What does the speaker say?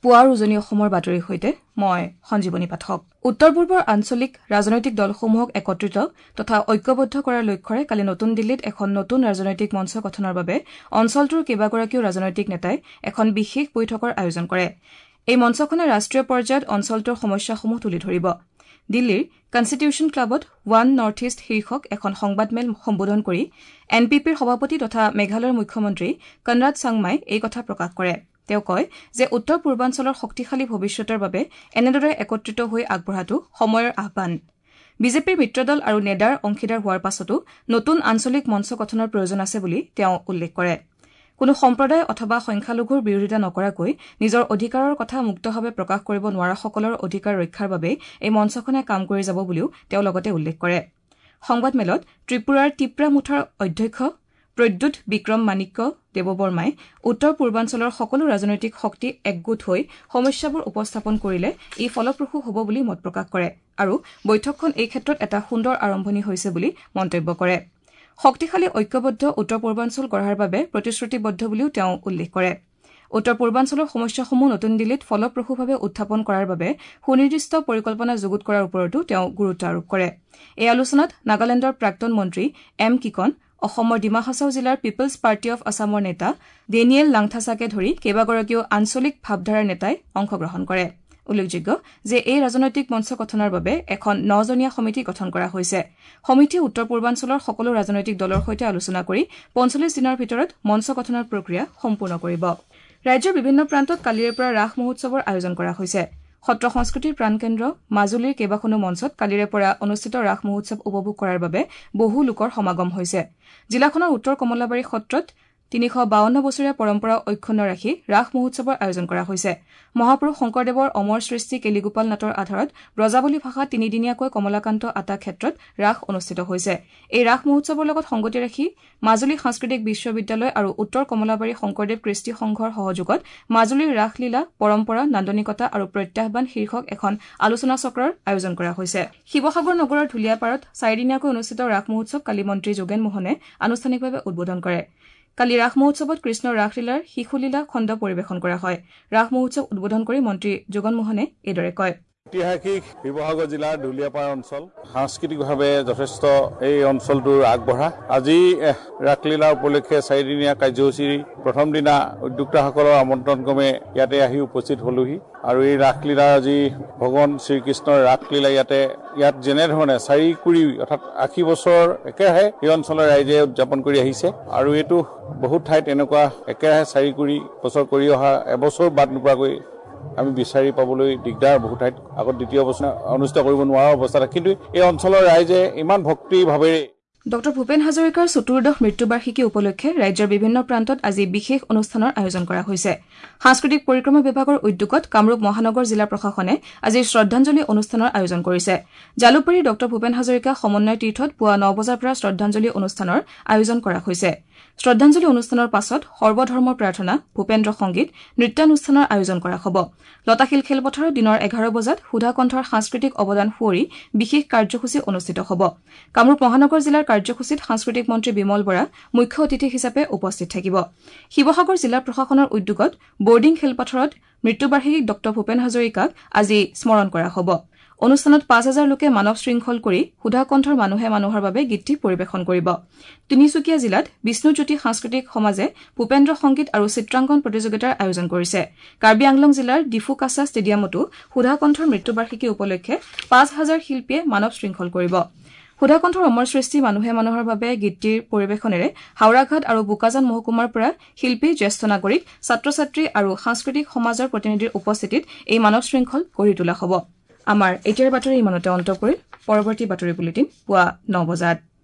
পুৱাৰ উজনি অসমৰ বাতৰিৰ সৈতে মই সঞ্জীৱনী পাঠক। উত্তৰ পূৰ্বৰ আঞ্চলিক ৰাজনৈতিক দলসমূহক একত্ৰিত তথা ঐক্যবদ্ধ কৰাৰ লক্ষ্যৰে কালি নতুন দিল্লীত এখন নতুন ৰাজনৈতিক মঞ্চ গঠনৰ বাবে অঞ্চলটোৰ কেইবাগৰাকীও ৰাজনৈতিক নেতাই এখন বিশেষ বৈঠকৰ আয়োজন কৰে। এই মঞ্চখনে ৰাষ্ট্ৰীয় পৰ্যায়ত অঞ্চলটোৰ সমস্যাসমূহ তুলি ধৰিব। দিল্লীৰ কনষ্টিটিউশ্যন ক্লাবত ওৱান নৰ্থ ইষ্ট শীৰ্ষক এখন সংবাদমেল সম্বোধন কৰি এনপিপিৰ সভাপতি তথা মেঘালয়ৰ মুখ্যমন্ত্ৰী কনৰাড চাংমাই এই কথা প্ৰকাশ কৰে। তেওঁ কয় যে উত্তৰ পূৰ্বাঞ্চলৰ শক্তিশালী ভৱিষ্যতৰ বাবে এনেদৰে একত্ৰিত হৈ আগবঢ়াটো সময়ৰ আহ্বান। বিজেপিৰ মিত্ৰদল আৰু নেডাৰ অংশীদাৰ হোৱাৰ পাছতো নতুন আঞ্চলিক মঞ্চ গঠনৰ প্ৰয়োজন আছে বুলি তেওঁ উল্লেখ কৰে। কোনো সম্প্ৰদায় অথবা সংখ্যালঘুৰ বিৰোধিতা নকৰাকৈ নিজৰ অধিকাৰৰ কথা মুক্তভাৱে প্ৰকাশ কৰিব নোৱাৰাসকলৰ অধিকাৰ ৰক্ষাৰ বাবে এই মঞ্চখনে কাম কৰি যাব বুলিও তেওঁ লগতে উল্লেখ কৰে। সংবাদমেলত ত্ৰিপুৰাৰ টিপ্ৰা মুঠাৰ অধ্যক্ষ প্ৰদ্যুৎ বিক্ৰম মাণিক্য দেৱবৰ্মাই উত্তৰ পূৰ্বাঞ্চলৰ সকলো ৰাজনৈতিক শক্তি একগোট হৈ সমস্যাবোৰ উপস্থাপন কৰিলে ই ফলপ্ৰসূ হ'ব বুলি মত প্ৰকাশ কৰে আৰু বৈঠকখন এই ক্ষেত্ৰত এটা সুন্দৰ আৰম্ভণি হৈছে বুলি মন্তব্য কৰে। শক্তিশালী ঐক্যবদ্ধ উত্তৰ পূৰ্বাঞ্চল গঢ়াৰ বাবে প্ৰতিশ্ৰুতিবদ্ধ বুলিও তেওঁ উল্লেখ কৰে। উত্তৰ পূৰ্বাঞ্চলৰ সমস্যাসমূহ নতুন দিল্লীত ফলপ্ৰসূভাৱে উত্থাপন কৰাৰ বাবে সুনিৰ্দিষ্ট পৰিকল্পনা যুগুত কৰাৰ ওপৰতো তেওঁ গুৰুত্ব আৰোপ কৰে। এই আলোচনাত নাগালেণ্ডৰ প্ৰাক্তন মন্ত্ৰী এম কিকন, অসমৰ ডিমা হাছাও জিলাৰ পিপলছ পাৰ্টি অৱ আছামৰ নেতা ডেনিয়েল লাংথাছাকে ধৰি কেইবাগৰাকীও আঞ্চলিক ভাৱধাৰাৰ নেতাই অংশগ্ৰহণ কৰে। উল্লেখযোগ্য যে এই ৰাজনৈতিক মঞ্চ গঠনৰ বাবে এখন 9জনীয়া সমিতি গঠন কৰা হৈছে। সমিতিয়ে উত্তৰ পূৰ্বাঞ্চলৰ সকলো ৰাজনৈতিক দলৰ সৈতে আলোচনা কৰি 45 দিনৰ ভিতৰত মঞ্চ গঠনৰ প্ৰক্ৰিয়া সম্পূৰ্ণ কৰিব। ৰাজ্যৰ বিভিন্ন প্ৰান্তত কালিৰে পৰা ৰাস মহোৎসৱৰ আয়োজন কৰা হৈছে। সত্ৰ সংস্কৃতিৰ প্ৰাণকেন্দ্ৰ মাজুলীৰ কেইবাখনো মঞ্চত কালিৰে পৰা অনুষ্ঠিত ৰাস মহোৎসৱ উপভোগ কৰাৰ বাবে বহু লোকৰ সমাগম হৈছে। জিলাখনৰ উত্তৰ কমলাবাৰী সত্ৰত 352 বছৰীয়া পৰম্পৰা অক্ষুণ্ণ ৰাখি ৰাস মহোৎসৱৰ আয়োজন কৰা হৈছে। মহাপুৰুষ শংকৰদেৱৰ অমৰ সৃষ্টি কেলিগোপাল নাটৰ আধাৰত ব্ৰজাৱলী ভাষাত 3দিনীয়াকৈ কমলাকান্ত আতা ক্ষেত্ৰত ৰাস অনুষ্ঠিত হৈছে। এই ৰাস মহোৎসৱৰ লগত সংগতি ৰাখি মাজুলী সাংস্কৃতিক বিশ্ববিদ্যালয় আৰু উত্তৰ কমলাবাৰী শংকৰদেৱ কৃষ্টি সংঘৰ সহযোগত মাজুলীৰ ৰাসলীলা পৰম্পৰা নান্দনিকতা আৰু প্ৰত্যাহ্বান শীৰ্ষক এখন আলোচনা চক্ৰৰ আয়োজন কৰা হৈছে। শিৱসাগৰ নগৰৰ ঢুলীয়াপাৰত 4দিনীয়াকৈ অনুষ্ঠিত ৰাস মহোৎসৱ কালি মন্ত্ৰী যোগেন মোহনে আনুষ্ঠানিকভাৱে উদ্বোধন কৰে। কালি ৰাস মহোৎসৱত কৃষ্ণৰ ৰাসলীলাৰ শিশুলীলা খণ্ড পৰিৱেশন কৰা হয়। ৰাস মহোৎসৱ উদ্বোধন কৰি মন্ত্ৰী যোগেন মোহনে এইদৰে কয়। ঐতিহাসিক শিৱসাগৰ জিলাৰ ঢুলীয়াপাৰ অঞ্চল সাংস্কৃতিকভাৱে যথেষ্ট এই অঞ্চলটোৰ আগবঢ়া। আজি ৰাসলীলা উপলক্ষে 4দিনীয়া কাৰ্যসূচীৰ প্ৰথম দিনা উদ্যোক্তাসকলৰ আমন্ত্ৰণক্ৰমে ইয়াতে আহি উপস্থিত হলোহি আৰু এই ৰাসলীলা আজি ভগৱান শ্ৰীকৃষ্ণৰ ৰাসলীলা ইয়াত যেনেধৰণে 4 কুৰি অৰ্থাৎ 80 বছৰ একেৰাহে এই অঞ্চলৰ ৰাইজে উদযাপন কৰি আহিছে আৰু এইটো বহুত ঠাইত এনেকুৱা একেৰাহে 4 কুৰি বছৰ কৰি অহা এবছৰ বাদ নোপোৱাকৈ আমি বিচাৰি পাবলৈ দিগদাৰ। বহু ঠাইত আগত দ্বিতীয় বছৰ অনুষ্ঠিত কৰিব নোৱাৰা অৱস্থা, কিন্তু এই অঞ্চলৰ ৰাইজে ইমান ভক্তি ভাৱেৰে ডঃ ভূপেন হাজৰিকাৰ চতুৰ্দশ মৃত্যুবাৰ্ষিকী উপলক্ষে ৰাজ্যৰ বিভিন্ন প্ৰান্তত আজি বিশেষ অনুষ্ঠানৰ আয়োজন কৰা হৈছে। সাংস্কৃতিক পৰিক্ৰমা বিভাগৰ উদ্যোগত কামৰূপ মহানগৰ জিলা প্ৰশাসনে আজি শ্ৰদ্ধাঞ্জলি অনুষ্ঠানৰ আয়োজন কৰিছে। জালুকবাৰীৰ ডঃ ভূপেন হাজৰিকা সমন্বয় তীৰ্থত পুৱা 9 বজাৰ পৰা শ্ৰদ্ধাঞ্জলি অনুষ্ঠানৰ আয়োজন কৰা হৈছে। শ্ৰদ্ধাঞ্জলি অনুষ্ঠানৰ পাছত সৰ্বধৰ্মৰ প্ৰাৰ্থনা, ভূপেন্দ্ৰ সংগীত, নৃত্যানুষ্ঠানৰ আয়োজন কৰা হ'ব। লতাশিল খেলপথাৰত দিনৰ 11 বজাত সুধা কণ্ঠৰ সাংস্কৃতিক অৱদান সুঁৱৰি বিশেষ কাৰ্যসূচী অনুষ্ঠিত হ'ব। কামৰূপ মহানগৰ জিলাৰ কাৰ্যসূচীত সাংস্কৃতিক মন্ত্ৰী বিমল বৰা মুখ্য অতিথি হিচাপে উপস্থিত থাকিব। শিৱসাগৰ জিলা প্ৰশাসনৰ উদ্যোগত বৰ্ডিং খেলপথাৰত মৃত্যুবাৰ্ষিকীক ডঃ ভূপেন হাজৰিকাক আজি স্মৰণ কৰা হ'ব। অনুষ্ঠানত 5000 লোকে মানৱ শৃংখল কৰি সুধা কণ্ঠৰ মানুহে মানুহৰ বাবে গীতটি পৰিৱেশন কৰিব। তিনিচুকীয়া জিলাত বিষ্ণুজ্যোতি সাংস্কৃতিক সমাজে ভূপেন্দ্ৰ সংগীত আৰু চিত্ৰাংকন প্ৰতিযোগিতাৰ আয়োজন কৰিছে। কাৰ্বি আংলং জিলাৰ ডিফুকাছা ষ্টেডিয়ামতো সুধা কণ্ঠৰ মৃত্যুবাৰ্ষিকী উপলক্ষে 5000 শিল্পীয়ে মানৱ শৃংখল কৰিব। সুধা কণ্ঠৰ অমৰ সৃষ্টি মানুহে মানুহৰ বাবে গীতটিৰ পৰিৱেশনেৰে হাওৰাঘাট আৰু বোকাজান মহকুমাৰ পৰা শিল্পী, জ্যেষ্ঠ নাগৰিক, ছাত্ৰ ছাত্ৰী আৰু সাংস্কৃতিক সমাজৰ প্ৰতিনিধিৰ উপস্থিতিত এই মানৱ শৃংখল গঢ়ি তোলা হ'ব। আমাৰ এতিয়াৰ বাতৰি ইমানতে অন্ত পৰিল। পৰৱৰ্তী বাতৰি বুলেটিন পুৱা 9 বজাত।